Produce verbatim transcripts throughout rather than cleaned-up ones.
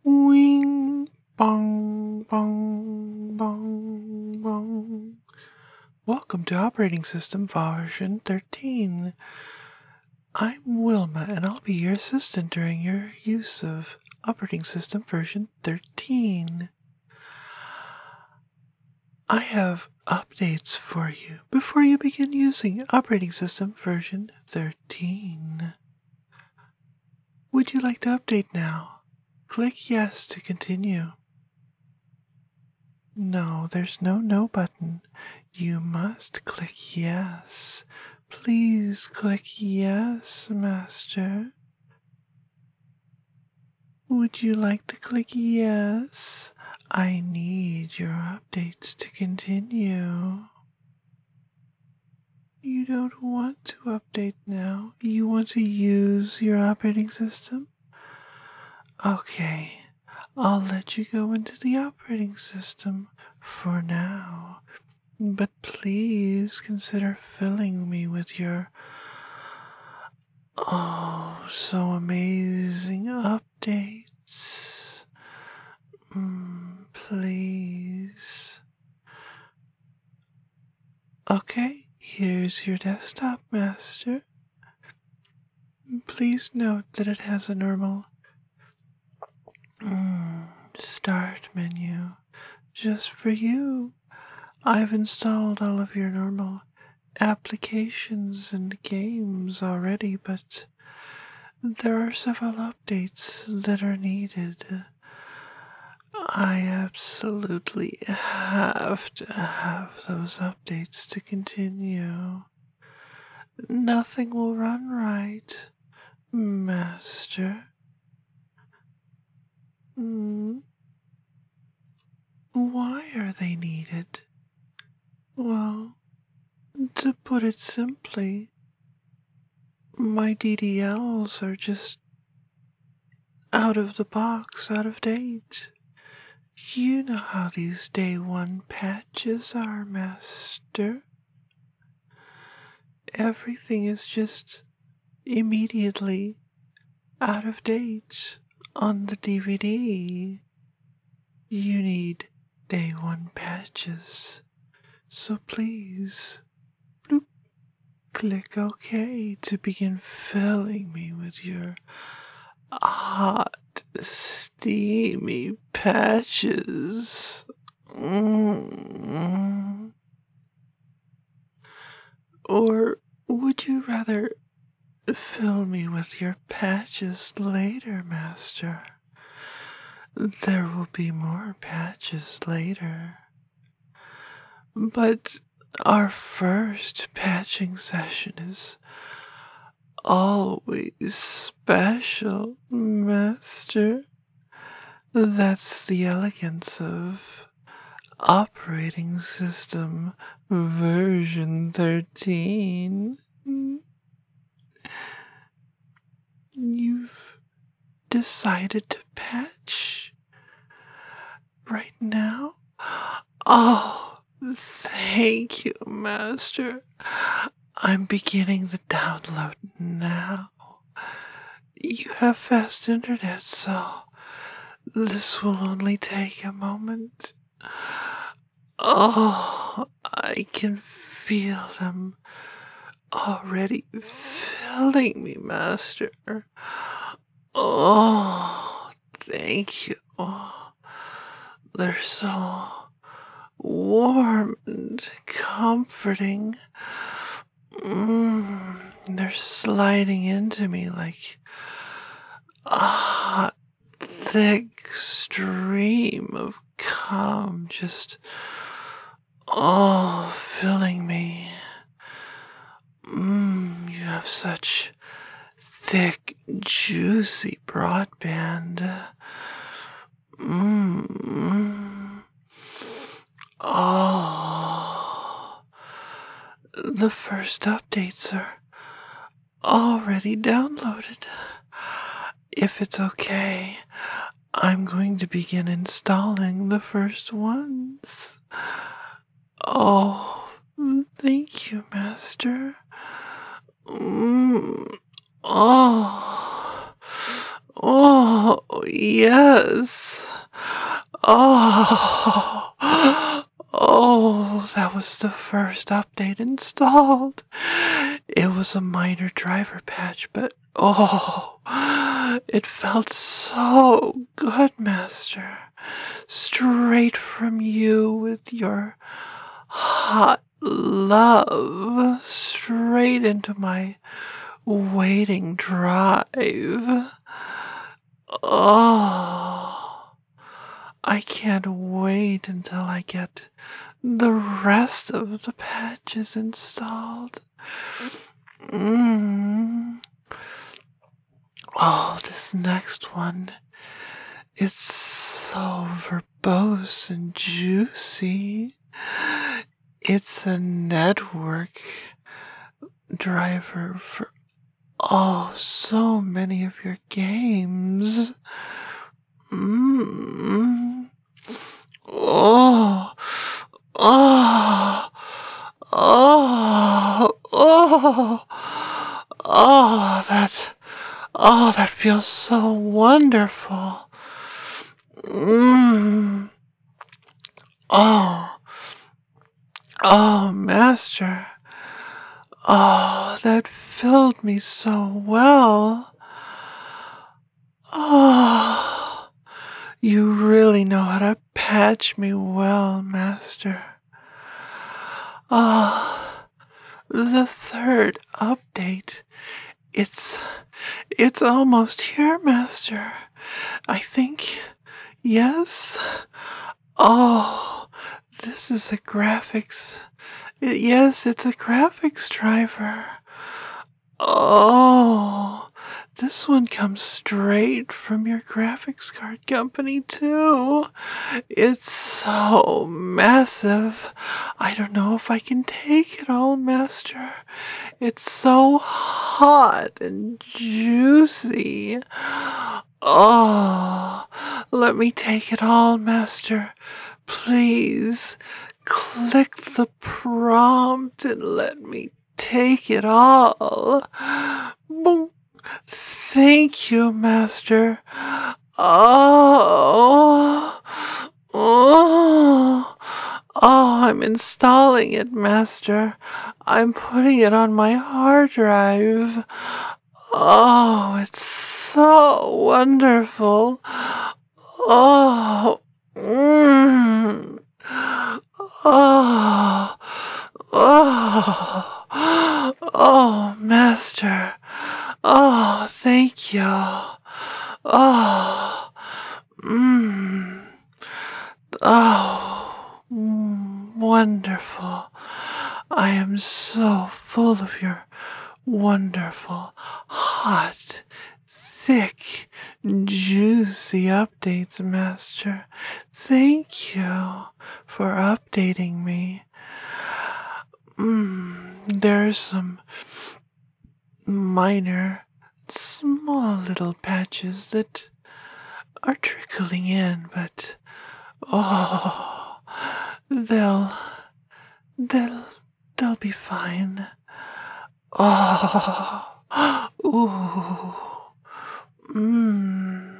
Wing, bong, bong, bong, bong. Welcome to operating system version thirteen. I'm Wilma, and I'll be your assistant during your use of operating system version thirteen. I have updates for you before you begin using operating system version thirteen. Would you like to update now? Click yes to continue. No, there's no no button. You must click yes. Please click yes, Master. Would you like to click yes? I need your updates to continue. You don't want to update now. You want to use your operating system? Okay, I'll let you go into the operating system for now. But please consider filling me with your oh so amazing updates. Mm, please. Okay, here's your desktop, Master. Please note that it has a normal mm, start menu just for you. I've installed all of your normal applications and games already, but there are several updates that are needed. I absolutely have to have those updates to continue. Nothing will run right, Master. Mm. Why are they needed? Well, to put it simply, my D D Ls are just out of the box, out of date. You know how these day one patches are, Master. Everything is just immediately out of date on the D V D. You need day one patches. So please, bloop, click OK to begin filling me with your hot, steamy patches. Mm. Or would you rather fill me with your patches later, Master? There will be more patches later. But our first patching session is always special, Master. That's the elegance of operating system version thirteen. You've decided to patch right now? Oh, thank you, Master. I'm beginning the download now. You have fast internet, so this will only take a moment. Oh, I can feel them already filling me, Master. Oh, thank you. They're so warm and comforting. Mm, they're sliding into me like a hot, thick stream of cum, just all filling me. Mmm, you have such thick, juicy broadband. Mmm. Oh. The first updates are already downloaded. If it's okay, I'm going to begin installing the first ones. Oh, thank you, Master. Mm. Oh, oh, yes. Oh, oh, that was the first update installed. It was a minor driver patch, but oh, it felt so good, Master. Straight from you with your hot love, straight into my waiting drive. Oh, I can't wait until I get the rest of the patches installed. Mm. Oh, this next one, it's so verbose and juicy. It's a network driver for oh, so many of your games. Mm. Oh, oh, oh, oh, oh, that, oh, that feels so wonderful. Mm. Oh, oh, Master. Oh, that filled me so well. Oh, you really know how to patch me well, Master. Ah, oh, the third update. It's, it's almost here, Master. I think, yes? Oh, this is a graphics. Yes, it's a graphics driver. Oh, this one comes straight from your graphics card company, too. It's so massive. I don't know if I can take it all, Master. It's so hot and juicy. Oh, let me take it all, Master. Please, click the prompt and let me take it all. Boom. Thank you, Master. Oh, oh, oh, I'm installing it, Master. I'm putting it on my hard drive. Oh, it's so wonderful. Oh, mm. Oh, oh, oh, Master. Oh, thank you. Oh, mm. Oh, mm, wonderful. I am so full of your wonderful, hot, thick, juicy updates, Master. Thank you for updating me. Mm, there are some minor, small little patches that are trickling in, but oh, they'll, they'll, they'll be fine. Oh, ooh, mmm.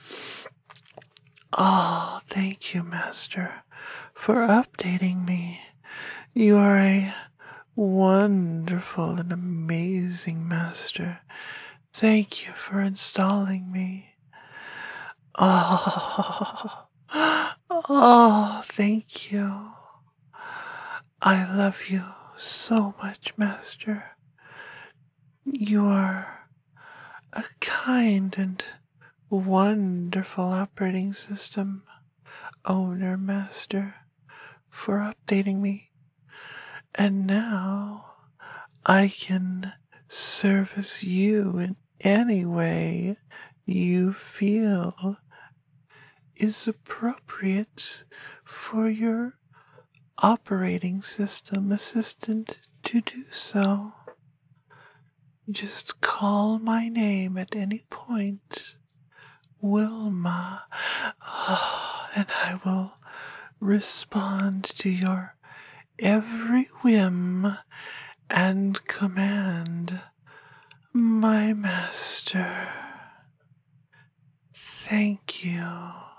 Oh, thank you, Master, for updating me. You are a wonderful and amazing Master. Thank you for installing me. Oh, oh, thank you. I love you so much, Master. You are a kind and wonderful operating system owner, Master, for updating me. And now I can service you in any way you feel is appropriate for your operating system assistant to do so. Just call my name at any point, Wilma, and I will respond to your every whim and command, my Master. Thank you.